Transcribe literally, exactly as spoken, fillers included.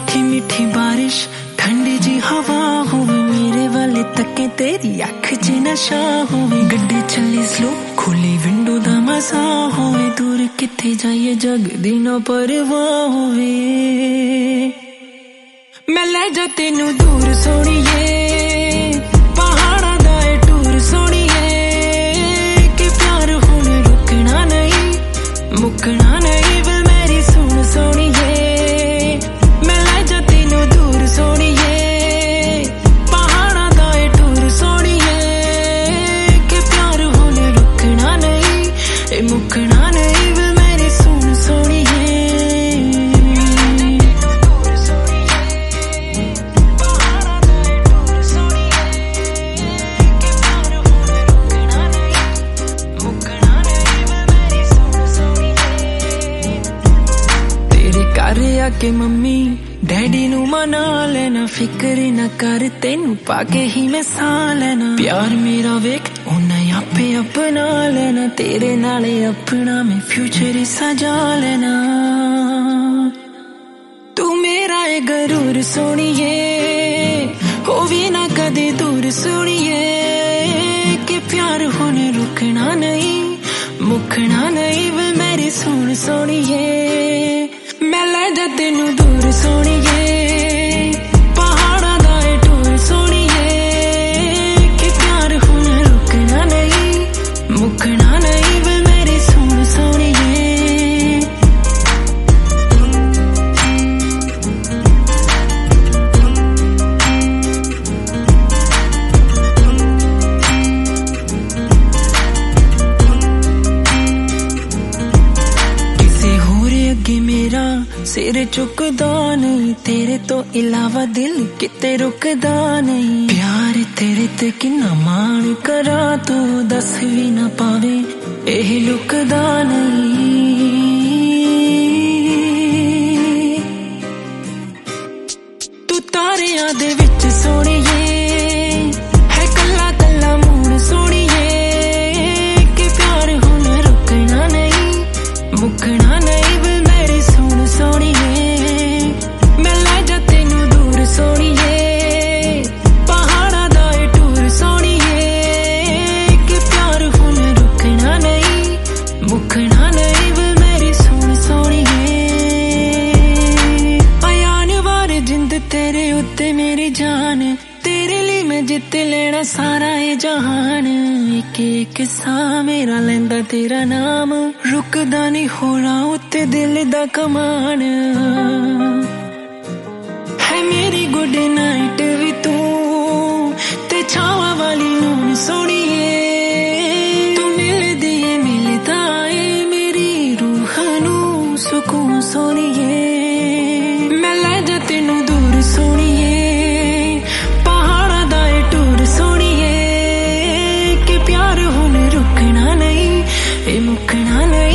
मीठी मीठी बारिश ठंडी जी हवा होवे मेरे वाले तके तेरी अख च नशा होवे गड्डी चली स्लो खुली विंडो दा मजा होवे दूर किथे जाइए जग दी ना परवाह होवे मैं ले जा तेनू दूर सोनिए पहाड़ा दा ए टूर सोनिए कि प्यार हुण रुकना नहीं मुकना नहीं वे मेरी सुन सोनिए मैं ले जा तेनू दूर सोनिए पहाड़ा दा ए टूर सोनिए कि प्यार हुण रुकना नहीं ए मुकना नहीं वे मेरी सुन सोनिए के मम्मी डैडी नू मना लेना फिक्र ना कर तेनू पाके ही मैं सा लेना प्यार मेरा वेख उन्हें आपे अपना लेना तेरे नाले अपना मैं फ्यूचर ही सजा लेना तू मेरा है गरूर सोनिए हो भी ना कदे दूर सोनिए कि प्यार होने रुकना नहीं मुकना नहीं वे मेरी सुन सोनिए मैं ले जा तेनू दूर सोनिए पहाड़ा दा ए टूर सोनिए कि प्यार हुण रुकना नहीं मुकना नहीं वे मेरी सुन सोनिए किसे होर अगे मेरा सिर चुकदा नहीं तेरे तो इलावा दिल किते रुकदा नहीं प्यार तेरे ते किन्ना मान करा तू दस भी ना पावे एह लुकदा नहीं तू तारियां दे विच सोनिए है कल्ला कल्ला मून सोनिए कि प्यार हुण रुकना नहीं मुकना नहीं वे मेरी सुन सोनिए मैं ले जा तेनू दूर सोनिए पहाड़ा दा ए टूर सोनिए कि प्यार हुण रुकना नहीं मुकना नहीं वे मेरी सुन सोनिए आयान वार जिंद तेरे उत्ते मेरी जान तेरे लिए मैं जित लेना सारा ये जहान एक एक सा मेरा लेंदा तेरा नाम रुकदा नहीं होना उत्ते दिल दा कमान है मेरी गुड नाइट भी तू ते छावा वाली नून सोनिए तू मिलदी है मिलदा है मेरी रूह नू सुकून सोनिए मैं ले जा तेनू दूर सोनिए पहाड़ा दा ए टूर सोनिए कि प्यार हुण रुकना नहीं ए मुकना नहीं